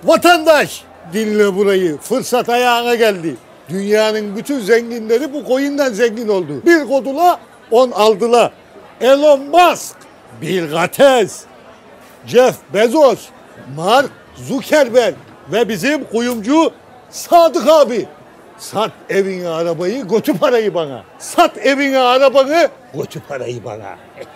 Vatandaş dinle burayı. Fırsat ayağına geldi. Dünyanın bütün zenginleri bu coin'den zengin oldu. Bir kodula 10 aldılar. Elon Musk, Bill Gates, Jeff Bezos, Mark Zuckerberg ve bizim kuyumcu Sadık abi. Sat evini arabayı, götür parayı bana. Sat evini arabanı, götür parayı bana.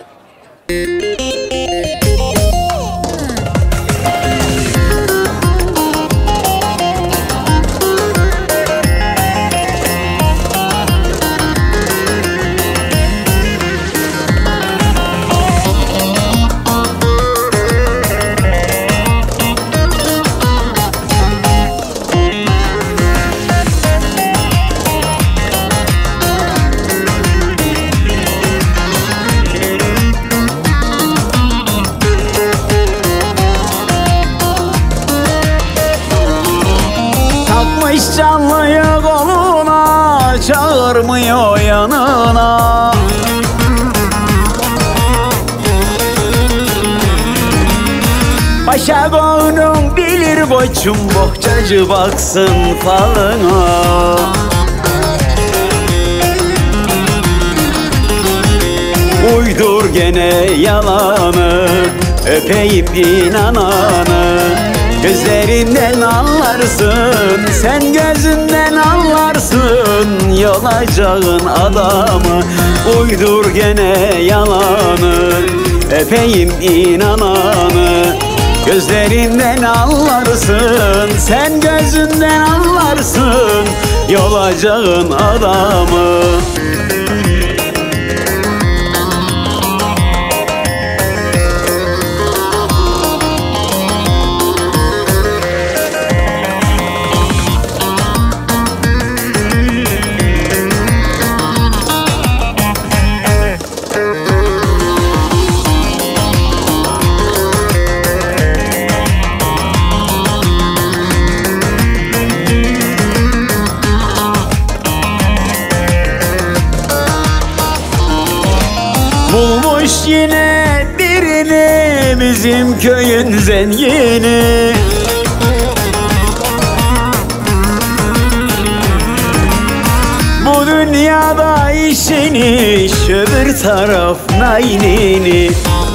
Canlıyı koluna çağırmıyor yanına. Paşa koynum bilir koçum, bohçacı baksın falına. Uydur gene yalanı, öpeyim inananı. Gözlerinden anlarsın, sen gözünden anlarsın yolacağın adamı. Uydur gene yalanı, öpeyim inananı. Gözlerinden anlarsın, sen gözünden anlarsın yolacağın adamı. Bulmuş yine birini bizim köyün zengini. Bu dünyada işini, öbür taraf naynini.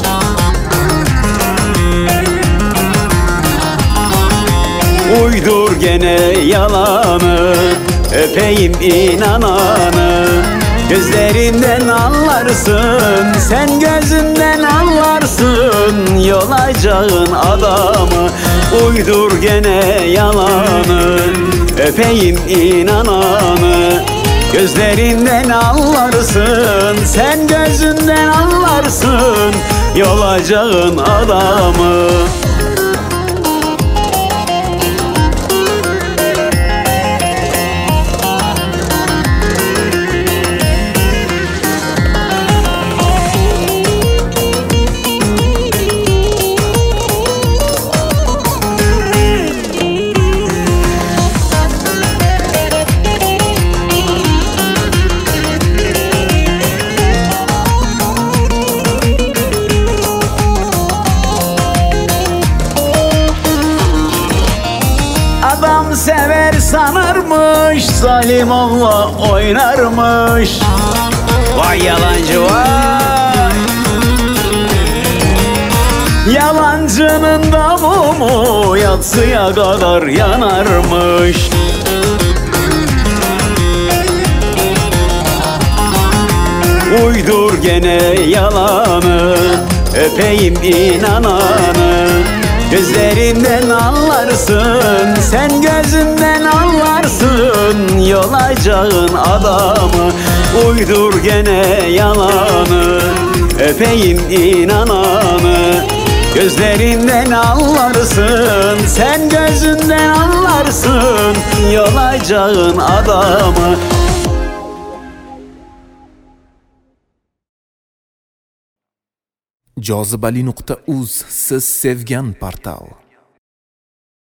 Uydur gene yalanı, öpeyim inananı. Gözlerinden anlarsın, sen gözünden anlarsın yolacağın adamı. Uydur gene yalanı, öpeyim inananı. Gözlerinden anlarsın, sen gözünden anlarsın yolacağın adamı. Adam sever sanırmış, zalim Allah oynarmış. Vay yalancı vay. Yalancının da mumu yatsıya kadar yanarmış. Uydur gene yalanı, öpeyim inananı. Gözlerinden anlarsın, sen gözünden anlarsın yolacağın adamı. Uydur gene yalanı, öpeyim inananı. Gözlerinden anlarsın, sen gözünden anlarsın yolacağın adamı. Jozibali.uz siz sevgan portal.